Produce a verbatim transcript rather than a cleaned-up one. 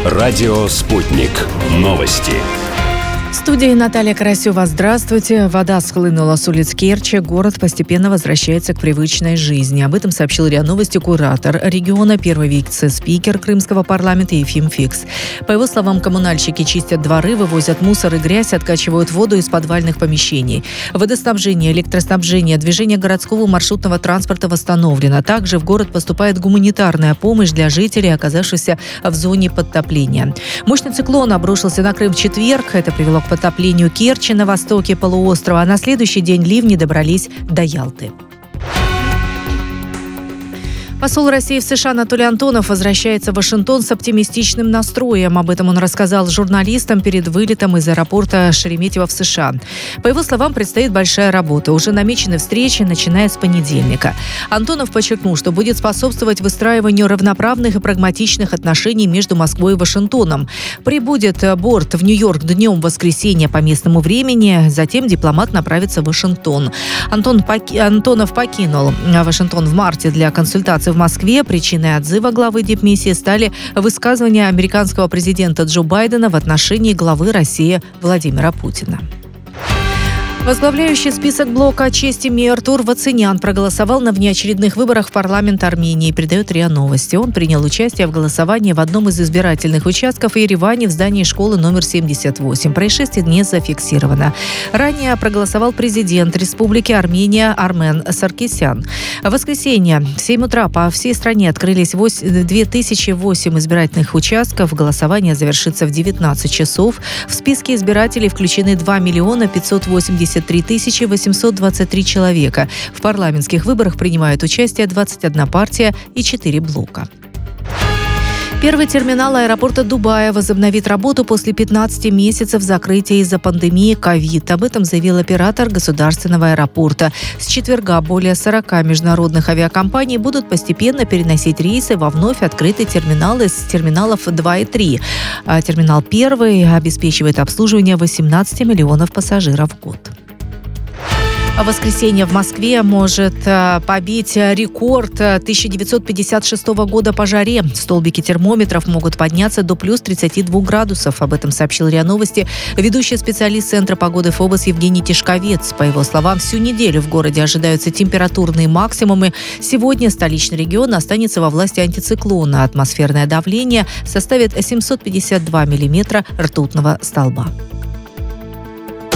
Радио «Спутник». Новости. В студии Наталья Карасева. Здравствуйте. Вода схлынула с улиц Керчи. Город постепенно возвращается к привычной жизни. Об этом сообщил РИА Новости куратор региона, первый вице-спикер Крымского парламента Ефим Фикс. По его словам, коммунальщики чистят дворы, вывозят мусор и грязь, откачивают воду из подвальных помещений. Водоснабжение, электроснабжение, движение городского маршрутного транспорта восстановлено. Также в город поступает гуманитарная помощь для жителей, оказавшихся в зоне подтопления. Мощный циклон обрушился на Крым в четверг. Это привело к потоплению Керчи на востоке полуострова, а на следующий день ливни добрались до Ялты. Посол России в США Анатолий Антонов возвращается в Вашингтон с оптимистичным настроем. Об этом он рассказал журналистам перед вылетом из аэропорта Шереметьево в США. По его словам, предстоит большая работа. Уже намечены встречи, начиная с понедельника. Антонов подчеркнул, что будет способствовать выстраиванию равноправных и прагматичных отношений между Москвой и Вашингтоном. Прибудет борт в Нью-Йорк днем воскресенья по местному времени. Затем дипломат направится в Вашингтон. Антон Паки... Антонов покинул Вашингтон в марте для консультаций в Москве. Причиной отзыва главы дипмиссии стали высказывания американского президента Джо Байдена в отношении главы России Владимира Путина. Возглавляющий список блока чести МИ Артур Вацанян проголосовал на внеочередных выборах в парламент Армении, передает РИА Новости. Он принял участие в голосовании в одном из избирательных участков в Ереване в здании школы номер семьдесят восемь. Происшествие не зафиксировано. Ранее проголосовал президент Республики Армения Армен Саркисян. В воскресенье в семь утра по всей стране открылись две тысячи восемь избирательных участков. Голосование завершится в девятнадцать часов. В списке избирателей включены два миллиона пятьсот восемьдесят три тысячи восемьсот двадцать три человека. В парламентских выборах принимают участие двадцать одна партия и четыре блока. Первый терминал аэропорта Дубая возобновит работу после пятнадцати месяцев закрытия из-за пандемии ковид. Об этом заявил оператор государственного аэропорта. С четверга более сорока международных авиакомпаний будут постепенно переносить рейсы во вновь открытые терминалы с терминалов два и три. А терминал первый обеспечивает обслуживание восемнадцати миллионов пассажиров в год. А воскресенье в Москве может побить рекорд тысяча девятьсот пятьдесят шестого года по жаре. Столбики термометров могут подняться до плюс тридцати двух градусов. Об этом сообщил РИА Новости ведущий специалист Центра погоды ФОБОС Евгений Тишковец. По его словам, всю неделю в городе ожидаются температурные максимумы. Сегодня столичный регион останется во власти антициклона. Атмосферное давление составит семьсот пятьдесят два миллиметра ртутного столба.